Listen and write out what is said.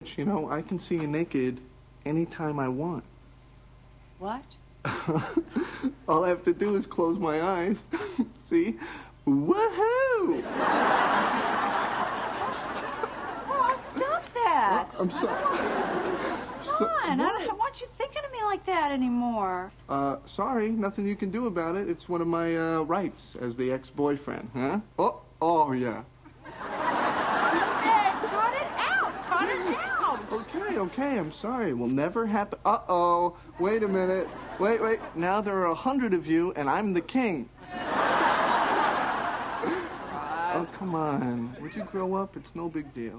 Butch, you know, I can see you naked anytime I want. What? All I have to do is close my eyes. See? Woohoo! Oh, stop that. I'm sorry. Come on, I don't want you thinking of me like that anymore. Sorry, nothing you can do about it. It's one of my, rights as the ex-boyfriend, huh? Oh, yeah. Ed, cut it out. Okay, I'm sorry. Will never happen. Uh-oh. Wait a minute. Wait. Now there are 100 of you, and I'm the king. Oh, come on. Would you grow up? It's no big deal.